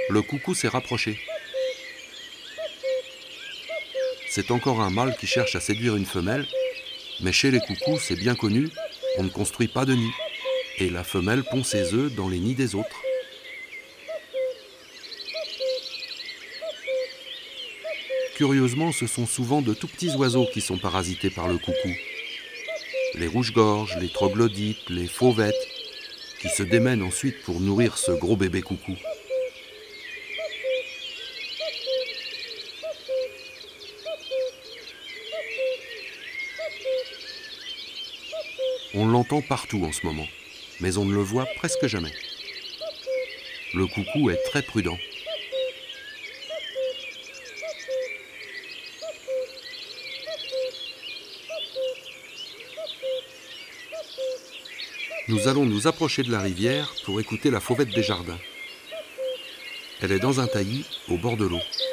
Le coucou s'est rapproché. C'est encore un mâle qui cherche à séduire une femelle, mais chez les coucous, c'est bien connu, on ne construit pas de nid, et la femelle pond ses œufs dans les nids des autres. Curieusement, ce sont souvent de tout petits oiseaux qui sont parasités par le coucou. Les rouges-gorges, les troglodytes, les fauvettes, qui se démènent ensuite pour nourrir ce gros bébé coucou. On l'entend partout en ce moment, mais on ne le voit presque jamais. Le coucou est très prudent. Nous allons nous approcher de la rivière pour écouter la fauvette des jardins. Elle est dans un taillis au bord de l'eau.